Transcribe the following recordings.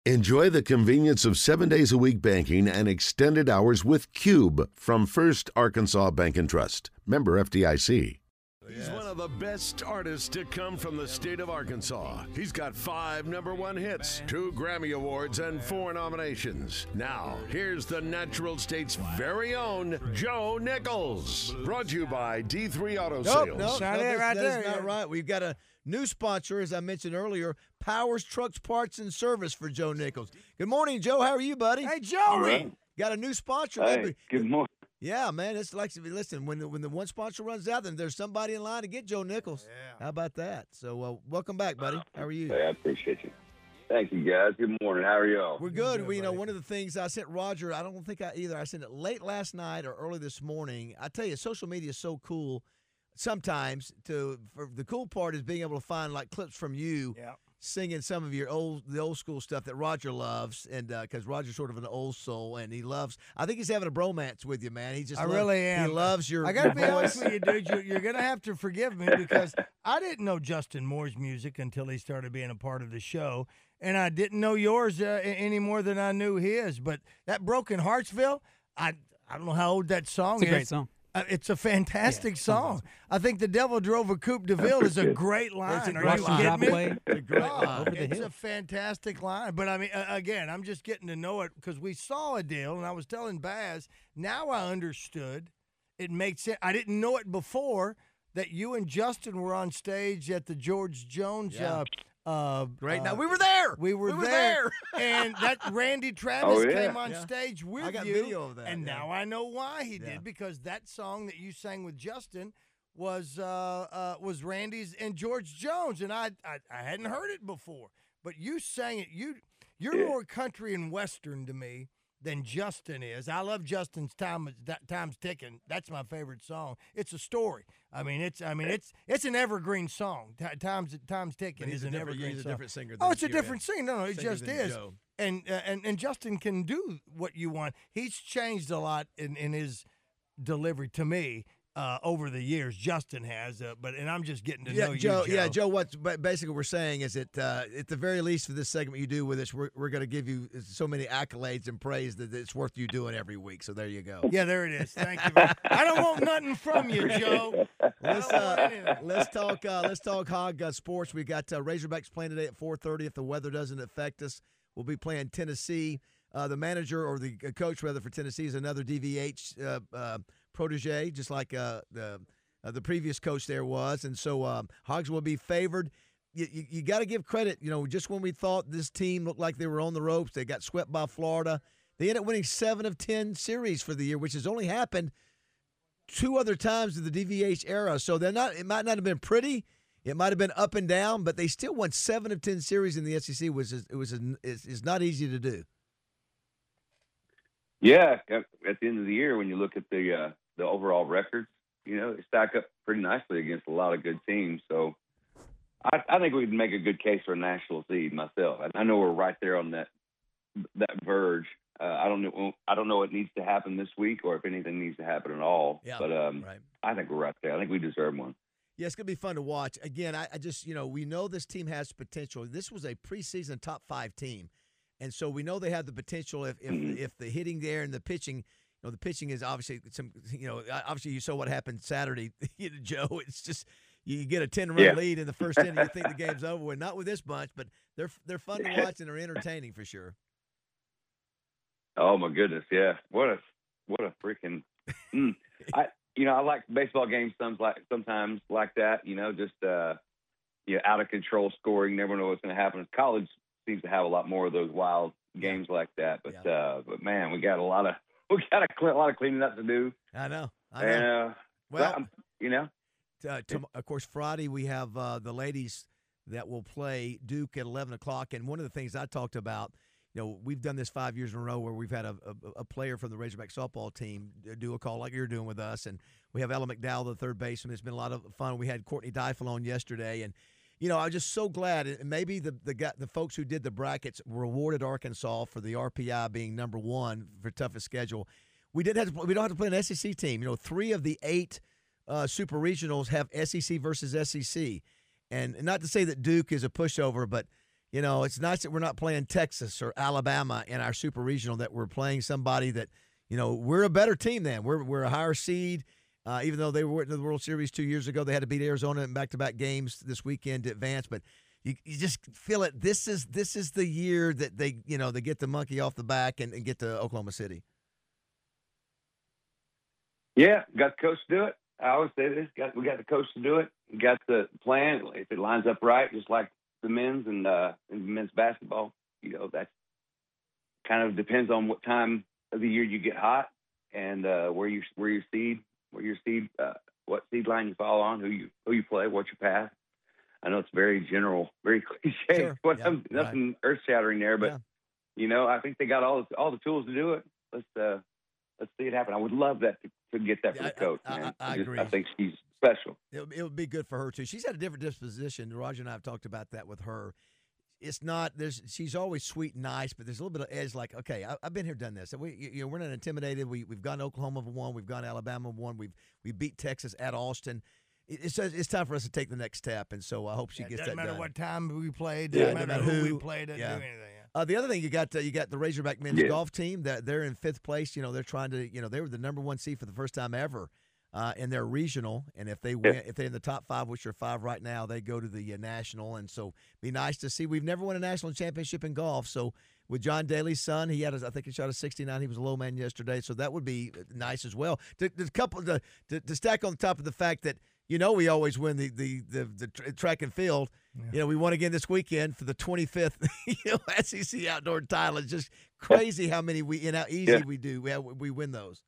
Enjoy the convenience of 7 days a week banking and extended hours with Cube from First Arkansas Bank and Trust. Member FDIC. He's one of the best artists to come from the state of Arkansas. He's got 5 #1 hits, 2 Grammy Awards, and 4 nominations. Now, here's the Natural State's very own Joe Nichols. Brought to you by D3 Auto Sales. That's not right. We've got a new sponsor, as I mentioned earlier, Powers Trucks Parts and Service for Joe Nichols. Good morning, Joe. How are you, buddy? Hey, Joey. Right. Got a new sponsor. Hey, good morning. Yeah, man. It's like, listen, when the one sponsor runs out, then there's somebody in line to get Joe Nichols. Yeah. How about that? So welcome back, buddy. How are you? Hey, I appreciate you. Thank you, guys. Good morning. How are y'all? We're good. One of the things I sent Roger, I don't think I sent it late last night or early this morning. I tell you, social media is so cool sometimes. For the cool part is being able to find like clips from you. Yeah. Singing some of the old school stuff that Roger loves, and because Roger's sort of an old soul, and he loves. I think he's having a bromance with you, man. I really am. He loves your. I got to be voice. honest with you, dude. You're gonna have to forgive me because I didn't know Justin Moore's music until he started being a part of the show, and I didn't know yours any more than I knew his. But that Broken Heartsville, I don't know how old that song is. It's a great song. It's a fantastic song. I think The Devil Drove a Coupe de Ville is a great line. Are you kidding me? It's a fantastic line. But, I mean, again, I'm just getting to know it because we saw a deal, and I was telling Baz, now I understood. It makes sense. I didn't know it before that you and Justin were on stage at the George Jones Great. Now we were there. We were there. And that Randy Travis came on stage with you. I got video of that. And now I know why he did, because that song that you sang with Justin was Randy's and George Jones, and I hadn't heard it before. But you sang it. You're more country and western to me than Justin is. I love Justin's Time's Ticking. That's my favorite song. It's a story. It's an evergreen song. Time's Ticking is an evergreen He's song. a different singer. It's a different singer. No, it just is. Joe. And Justin can do what you want. He's changed a lot in his delivery to me over the years. Justin has, and I'm just getting to know you, Joe. Yeah, Joe. What basically we're saying is that at the very least for this segment you do with us, we're going to give you so many accolades and praise that it's worth you doing every week. So there you go. Yeah, there it is. Thank you. I don't want nothing from you, Joe. Let's talk Hog sports. We got Razorbacks playing today at 4:30. If the weather doesn't affect us, we'll be playing Tennessee. The manager or the coach rather for Tennessee is another DVH protege, just like the previous coach there was, and so Hogs will be favored. You got to give credit. Just when we thought this team looked like they were on the ropes, they got swept by Florida. They ended up winning 7 of 10 series for the year, which has only happened 2 other times in the DVH era. So they're not. It might not have been pretty. It might have been up and down, but they still won 7 of 10 series in the SEC, which is not easy to do. Yeah, at the end of the year, when you look at the overall records, they stack up pretty nicely against a lot of good teams. So I think we can make a good case for a national seed myself. I know we're right there on that verge. I don't know what needs to happen this week or if anything needs to happen at all. Yeah, but right. I think we're right there. I think we deserve one. Yeah, it's going to be fun to watch. Again, I just, we know this team has potential. This was a preseason top 5 team. And so we know they have the potential if the hitting there and the pitching, the pitching is obviously obviously you saw what happened Saturday, Joe. It's just you get a 10-run lead in the first inning, you think the game's over with. Not with this bunch, but they're fun to watch and they're entertaining for sure. Oh my goodness, yeah. What a freaking I like baseball games sometimes like that, just out of control scoring, never know what's going to happen. College seems to have a lot more of those wild games like that, but man, we got a lot of cleaning up to do. I know. And, of course, Friday we have the ladies that will play Duke at 11 o'clock, and one of the things I talked about, we've done this 5 years in a row where we've had a player from the Razorback softball team do a call like you're doing with us, and we have Ella McDowell, the third baseman. It's been a lot of fun. We had Courtney Deifel on yesterday, and I was just so glad. And maybe the folks who did the brackets rewarded Arkansas for the RPI being number 1 for toughest schedule. We don't have to play an SEC team. 3 of the 8 super regionals have SEC versus SEC, and not to say that Duke is a pushover, but it's nice that we're not playing Texas or Alabama in our super regional, that we're playing somebody that, we're a better team than. We're a higher seed. Even though they were in the World Series 2 years ago, they had to beat Arizona in back-to-back games this weekend to advance. But you just feel it. This is the year that they get the monkey off the back and get to Oklahoma City. Yeah, got the coach to do it. I always say this: we got the coach to do it. We got the plan. If it lines up right, just like the men's and men's basketball, that kind of depends on what time of the year you get hot and where your seed, what seed line you fall on, who you play, what's your path. I know it's very general, very cliche. Sure. Nothing earth shattering there, but I think they got all the tools to do it. Let's see it happen. I would love that to get that for the coach. Man. I agree. I think she's special. It would be good for her too. She's had a different disposition. Roger and I have talked about that with her. It's not she's always sweet and nice, but there's a little bit of edge. Like, okay, I've been here, done this. We're not intimidated. We've gone to Oklahoma for one. We've gone to Alabama for one. We beat Texas at Austin. It's time for us to take the next step, and so I hope she gets that done. Doesn't matter what time we played. Yeah, Doesn't matter who we played. Doesn't do anything. The other thing, you got the Razorback men's golf team. That they're in 5th place. They're trying to. They were the number 1 seed for the first time ever in their regional. And if they win, if they're in the top 5, which are 5 right now, they go to the national. And so, be nice to see. We've never won a national championship in golf. So with John Daly's son, I think he shot a 69. He was a low man yesterday, so that would be nice as well. To stack on top of the fact that. We always win the track and field. Yeah. We won again this weekend for the 25th SEC outdoor title. It's just crazy how many how easy we do. We win those.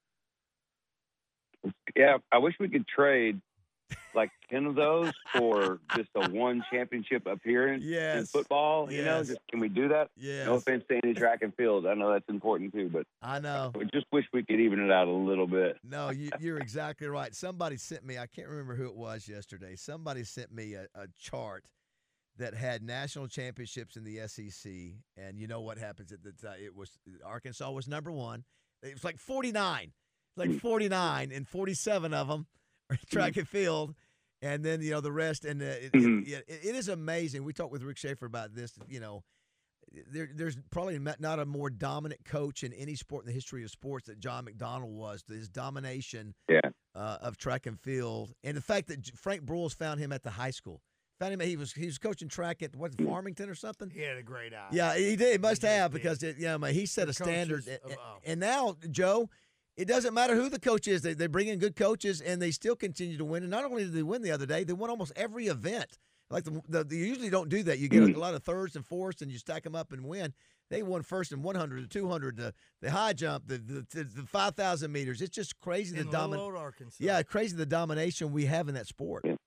Yeah, I wish we could trade like 10 of those for just a one championship appearance in football. Just can we do that? Yes. No offense to any track and field. I know that's important too, but I know. I just wish we could even it out a little bit. No, you're exactly right. Somebody sent me, I can't remember who it was yesterday. Somebody sent me a chart that had national championships in the SEC, and you know what happens at the time? Arkansas was number 1. It was like 49. Like 49, and 47 of them are track and field, and then the rest. And it is amazing. We talked with Rick Schaefer about this. There's probably not a more dominant coach in any sport in the history of sports that John McDonald was. His domination of track and field, and the fact that Frank Broyles found him at the high school. Found him. He was coaching track at Farmington or something. He had a great eye. Yeah, he did. He must have because he set a standard. And now, Joe. It doesn't matter who the coach is. They bring in good coaches, and they still continue to win. And not only did they win the other day, they won almost every event. Like you usually don't do that. You get a lot of thirds and fourths, and you stack them up and win. They won first in 100, the 200, the high jump, the 5,000 meters. It's just crazy in Arkansas. Yeah, crazy the domination we have in that sport. Yeah.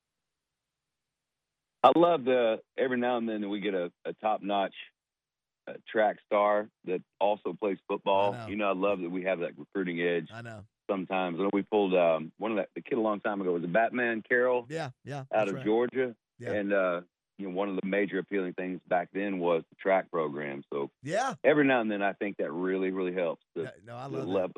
I love every now and then that we get a top-notch track star that also plays football. I love that we have that recruiting edge. I know. Sometimes I know we pulled one of the kid a long time ago was a Batman Carroll. Out of Georgia. Yeah. And one of the major appealing things back then was the track program. So every now and then I think that really, really helps. I love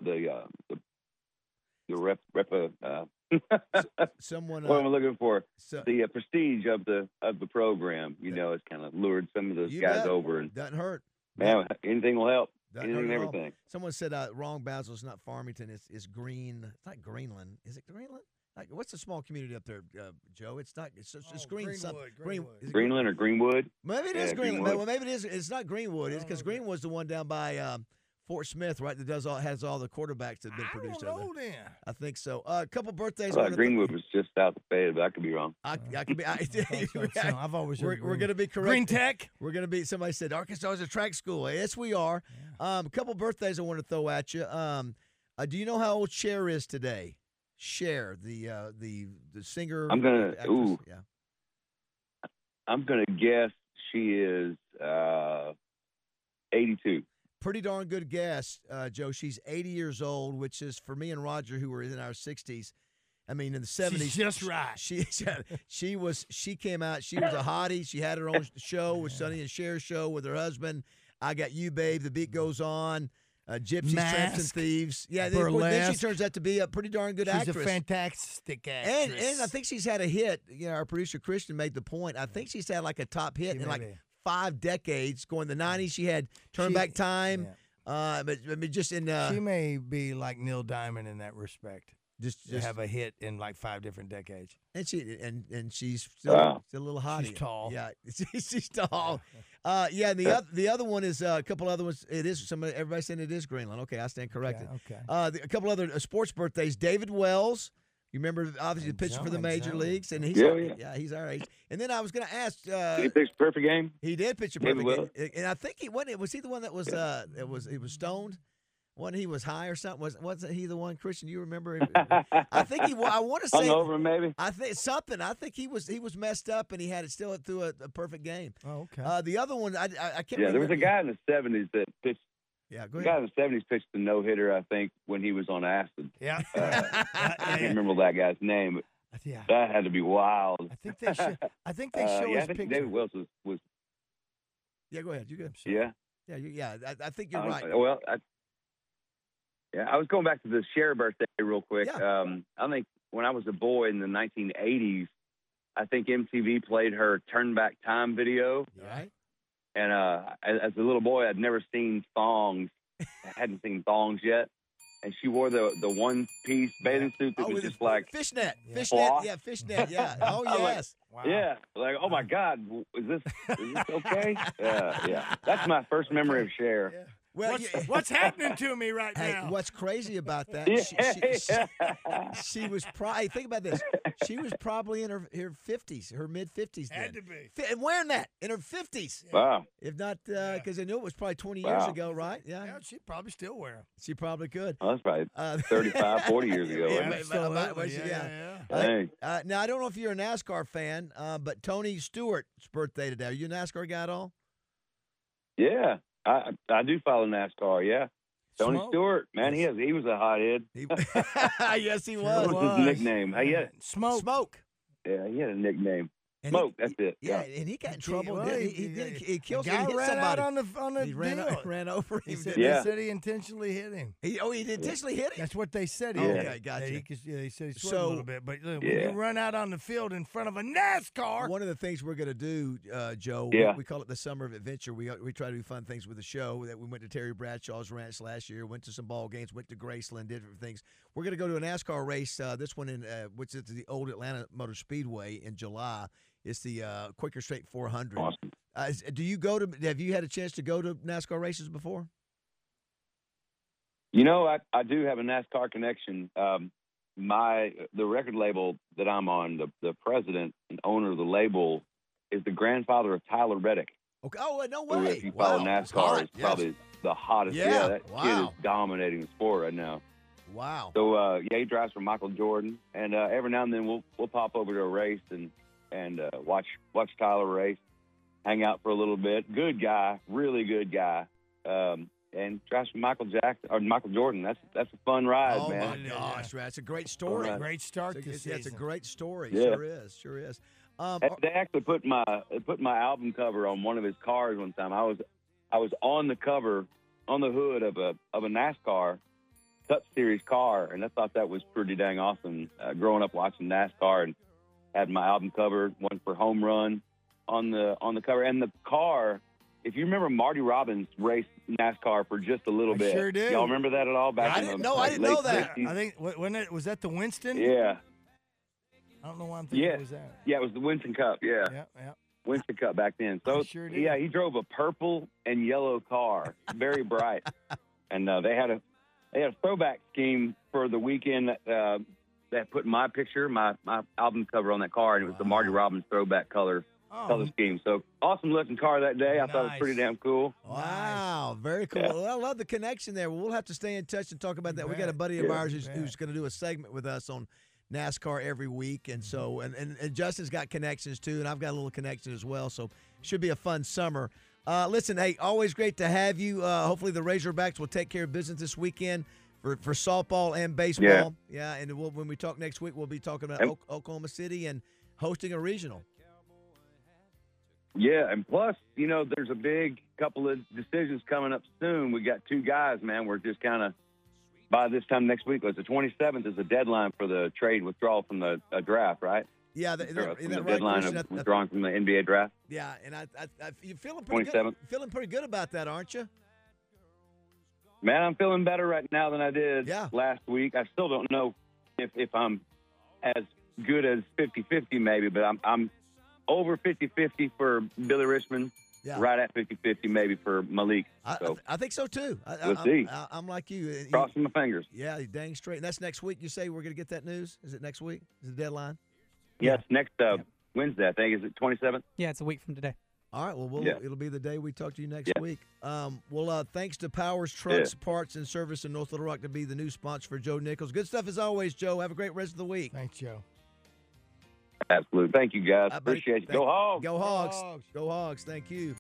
someone. What am I looking for? The prestige of the program. It's kind of lured some of those guys over, and doesn't hurt. Man, anything will help. Anything and everything. Someone said wrong, Basil. It's not Farmington. It's Green. It's not Greenland. Is it Greenland? Like, what's the small community up there, Joe? It's not. It's Green. Greenland or Greenwood? Maybe it is Greenwood. Well, maybe it is. It's not Greenwood. It's because Greenwood's the one down by Fort Smith, right? That has all the quarterbacks that have been produced over there. I think so. A couple birthdays. Greenwood was just south of Fayette, but I could be wrong. I could be. I've always. We're going to be correct. Green Tech. We're going to be. Somebody said Arkansas is a track school. Yes, we are. Yeah. A couple birthdays I want to throw at you. Do you know how old Cher is today? Cher, the singer. I'm gonna. I'm gonna guess she is 82. Pretty darn good guess, Joe. She's 80 years old, which is for me and Roger, who were in our 60s. I mean, in the 70s. She's just right. She came out. She was a hottie. She had her own show with Sonny and Cher's show with her husband. I Got You, Babe. The Beat Goes On. Gypsies, Tramps, and Thieves. Yeah, then she turns out to be a pretty darn good actress. She's a fantastic actress. And I think she's had a hit. Our producer Christian made the point. I think she's had like a top hit in like 5 decades. Going the 90s, she had Turn Back Time. Yeah. But I mean, just in she may be like Neil Diamond in that respect. just Have a hit in like 5 different decades. and she's still a little hot. She's tall. Yeah, she's tall. And the other one is a couple other ones. It is everybody's saying it is Greenland. Okay, I stand corrected. Okay. A couple other sports birthdays. David Wells. You remember, obviously, the pitcher for the major leagues, and he's he's our age. And then I was going to ask. Did he pitch a perfect game? He did pitch a David perfect game, and I think he was he the one that was he was stoned. Wasn't he was high or something? Wasn't he the one, Christian? You remember? I think he. I want to say hungover, maybe. I think something. I think he was messed up, and he had it still through a perfect game. Oh, okay. The other one, I can't. Yeah, remember. there was a guy in the '70s that pitched. Yeah, go The guy ahead. in the '70s pitched the no-hitter, I think, when he was on acid. Yeah. I can't remember that guy's name, but Yeah. that had to be wild. I think they show. I think they show I his think picture. David Wells was Yeah, go ahead. You good? yeah. Yeah. I think you're right. Well, I was going back to the Cher birthday real quick. Yeah. I think when I was a boy in the 1980s, I think MTV played her Turn Back Time video. Right. And as a little boy, I'd never seen thongs. I hadn't seen thongs yet. And she wore the one-piece bathing suit that was just like fishnet. Yeah. Fishnet. Cloth. Yeah, fishnet. Yeah. Oh, I was like, yes. Wow. yeah, like, oh my God, is this okay? Yeah, that's my first memory of Cher. Yeah. Well, What's happening to me right Hey, now? what's crazy about that? She was probably. Think about this. She was probably in her 50s, her mid 50s. Had to be. And wearing that in her 50s. Wow. If not, because I knew it was probably 20 years Wow. ago, right? Yeah, Yeah, she'd probably still wear them. she probably could. Well, that's probably 35, 40 years ago. Yeah, wasn't it? but Yeah. Dang. Now I don't know if you're a NASCAR fan, but Tony Stewart's birthday today. Are you a NASCAR guy at all? Yeah, I do follow NASCAR. Yeah, Tony Smoke. Stewart, man, he was a hothead. Yes, he What was. was his nickname? He had Smoke. yeah, he had a nickname. And Smoke. That's it. Yeah, and he got in trouble. Well, didn't he? He killed guy somebody. He hit ran out somebody. on the He deal. ran over He him. said, didn't Yeah. they said he intentionally hit him. he intentionally hit him. That's what they said. Yeah. He Okay, did. gotcha. He said he swerved So- a little bit. But look, when Yeah. you run out on the field in front of a NASCAR, One of the things we're going to do, Joe, Yeah. we call it the Summer of Adventure. We try to do fun things with the show. That we went to Terry Bradshaw's ranch last year, went to some ball games, went to Graceland, did different things. We're going to go to a NASCAR race. This one in which is the old Atlanta Motor Speedway in July. It's the Quaker Straight 400. Awesome. Do you go to? Have you had a chance to go to NASCAR races before? You know, I do have a NASCAR connection. The record label that I'm on, the president and owner of the label, is the grandfather of Tyler Reddick. Okay. Oh, no Who, way! if you follow Wow. It's NASCAR, hot. is Yes. probably the hottest. Yeah. That kid Wow. is dominating the sport right now. Wow. So he drives for Michael Jordan, and every now and then we'll pop over to a race and watch Tyler race, hang out for a little bit. Good guy, really good guy, and drives for Michael Jordan. That's a fun ride, Oh man. my gosh, that's a great story. All right. great start It's, this it's, yeah, it's a season. great story. Yeah. Sure is. They actually put my album cover on one of his cars one time. I was on the cover, on the hood of a NASCAR Cup Series car, and I thought that was pretty dang awesome. Growing up watching NASCAR, and had my album cover, one for Home Run on the cover, and the car. If you remember, Marty Robbins raced NASCAR for just a little I bit. sure do. Y'all remember that at all? Back I in didn't the know- I like, didn't know late that. 60s? I think was that the Winston? Yeah, I don't know why I'm thinking Yeah. it was that. yeah, it was the Winston Cup. Yeah. Yeah. Winston Cup back then. So I sure did. yeah, he drove a purple and yellow car, very bright, and they had a throwback scheme for the weekend that put my picture, my album cover on that car, and it was the Marty Robbins throwback color scheme. So awesome looking car that day. I thought it was Nice. pretty damn cool. Wow, very cool. Yeah. Well, I love the connection there. We'll have to stay in touch and talk about that. We got a bet. buddy of Yeah. ours You who's bet. going to do a segment with us on NASCAR every week, and so and Justin's got connections too, and I've got a little connection as well. So should be a fun summer. Listen, hey, always great to have you. Hopefully the Razorbacks will take care of business this weekend for softball and baseball. Yeah, and when we talk next week, we'll be talking about Oklahoma City and hosting a regional. Yeah, and plus, there's a big couple of decisions coming up soon. We got two guys, man. We're just kind of, by this time next week, the 27th is the deadline for the trade withdrawal from the draft, right? Yeah, from isn't the that right, deadline Christian? of withdrawing from the NBA draft. Yeah, and you're feeling pretty good. 27th. Feeling pretty good about that, aren't you? Man, I'm feeling better right now than I did Yeah. last week. I still don't know if I'm as good as 50-50 maybe, but I'm over 50-50 for Billy Richmond, Yeah. right at 50-50 maybe for Malik. So I think so too. We'll see. I'm like you. crossing my fingers. Yeah, you're dang straight. And that's next week. You say we're going to get that news? Is it next week? Is the deadline? Yes, next Wednesday, I think. Is it 27th? Yeah, it's a week from today. All right. Well, Yeah. it'll be the day we talk to you next Yeah. week. Thanks to Powers Trucks, Parts, and Service in North Little Rock to be the new sponsor for Joe Nichols. Good stuff as always, Joe. Have a great rest of the week. Thanks, Joe. Absolutely. Thank you, guys. Buddy. Appreciate you. Go Hogs. Go Hogs. Go Hogs. Thank you.